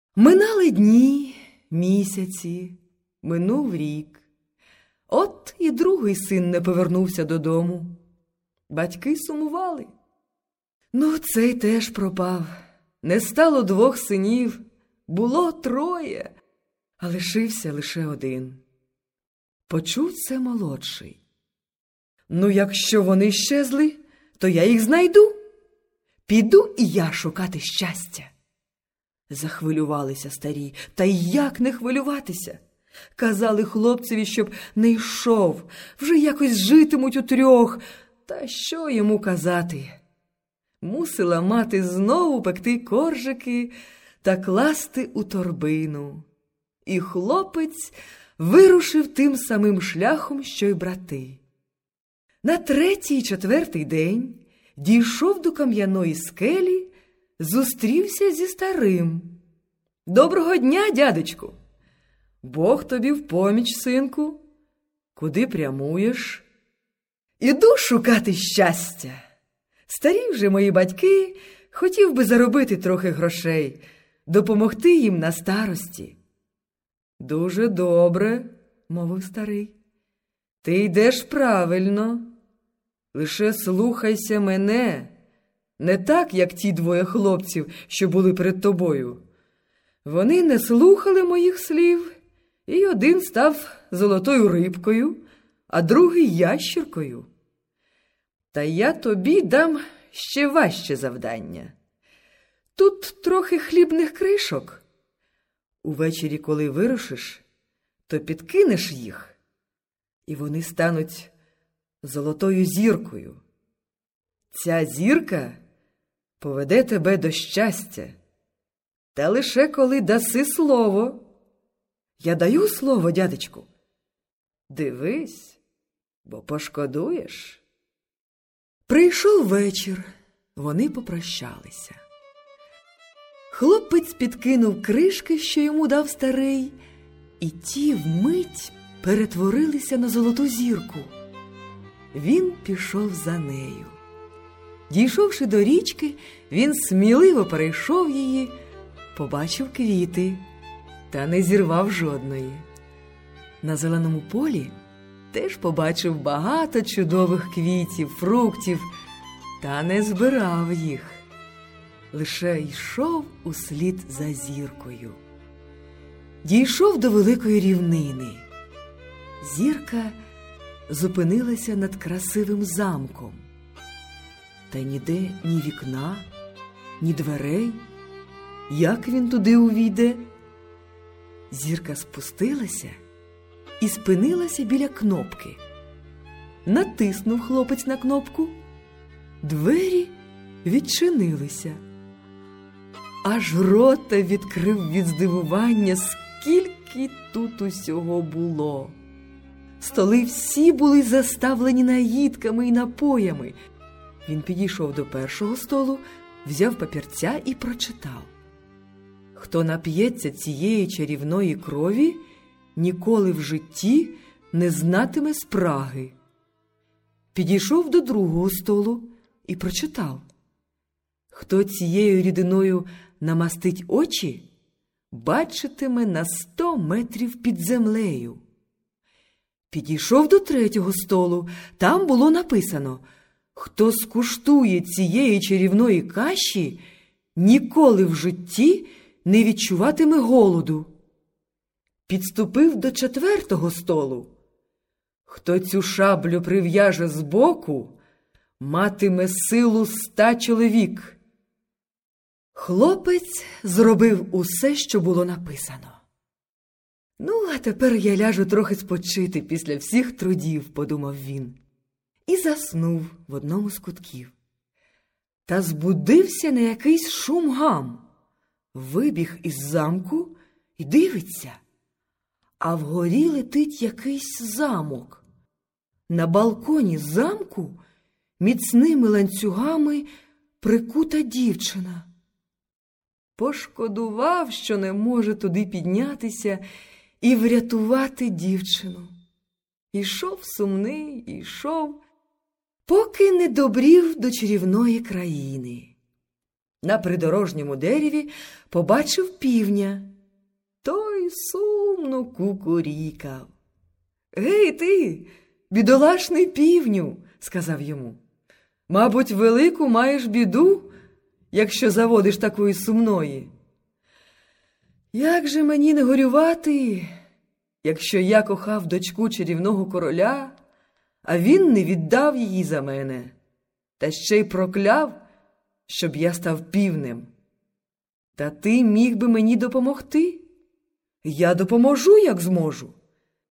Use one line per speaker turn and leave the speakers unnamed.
Минали дні, місяці, минув рік. От і другий син не повернувся додому. Батьки сумували. Ну, цей теж пропав. Не стало двох синів, було троє, а лишився лише один. Почув це молодший. Ну, якщо вони щезли, то я їх знайду. Піду і я шукати щастя. Захвилювалися старі. Та як не хвилюватися? Казали хлопцеві, щоб не йшов. Вже якось житимуть утрьох. Та що йому казати? Мусила мати знову пекти коржики та класти у торбину. І хлопець вирушив тим самим шляхом, що й брати. На третій, четвертий день дійшов до кам'яної скелі, зустрівся зі старим. «Доброго дня, дядечку!» «Бог тобі в поміч, синку. Куди прямуєш?» «Іду шукати щастя. Старі вже мої батьки, хотів би заробити трохи грошей, допомогти їм на старості». «Дуже добре», – мовив старий. «Ти йдеш правильно. Лише слухайся мене, не так, як ті двоє хлопців, що були перед тобою. Вони не слухали моїх слів, і один став золотою рибкою, а другий ящіркою. Та я тобі дам ще важче завдання. Тут трохи хлібних кришок. Увечері, коли вирушиш, то підкинеш їх, і вони стануть золотою зіркою. Ця зірка поведе тебе до щастя. Та лише коли даси слово». «Я даю слово, дядечку». «Дивись, бо пошкодуєш». Прийшов вечір, вони попрощалися. Хлопець підкинув кришки, що йому дав старий, і ті вмить перетворилися на золоту зірку. Він пішов за нею. Дійшовши до річки, він сміливо перейшов її, побачив квіти, та не зірвав жодної. На зеленому полі теж побачив багато чудових квітів, фруктів, та не збирав їх. Лише йшов услід за зіркою. Дійшов до великої рівнини. Зірка зупинилася над красивим замком. Та ніде ні вікна, ні дверей. Як він туди увійде? Зірка спустилася і спинилася біля кнопки. Натиснув хлопець на кнопку. Двері відчинилися. Аж рота відкрив від здивування, скільки тут усього було. Столи всі були заставлені наїдками і напоями. Він підійшов до першого столу, взяв папірця і прочитав: «Хто нап'ється цієї чарівної крові, ніколи в житті не знатиме спраги». Підійшов до другого столу і прочитав: «Хто цією рідиною намастить очі, бачитиме на 100 метрів під землею». Підійшов до третього столу, там було написано: «Хто скуштує цієї чарівної каші, ніколи в житті не відчуватиме голоду». Підступив до четвертого столу: «Хто цю шаблю прив'яже збоку, матиме силу 100 чоловік». Хлопець зробив усе, що було написано. «Ну, а тепер я ляжу трохи спочити після всіх трудів», – подумав він. І заснув в одному з кутків. Та збудився на якийсь шум-гам. Вибіг із замку і дивиться. А вгорі летить якийсь замок. На балконі замку міцними ланцюгами прикута дівчина. Пошкодував, що не може туди піднятися і врятувати дівчину. Ішов сумний, ішов, поки не добрів до чарівної країни. На придорожньому дереві побачив півня. Той сумно кукурікав. «Гей ти, бідолашний півню!» – сказав йому. «Мабуть, велику маєш біду, якщо заводиш такої сумної. Як же мені не горювати, якщо я кохав дочку чарівного короля, а він не віддав її за мене, та ще й прокляв, щоб я став півнем. Та ти міг би мені допомогти? Я допоможу, як зможу».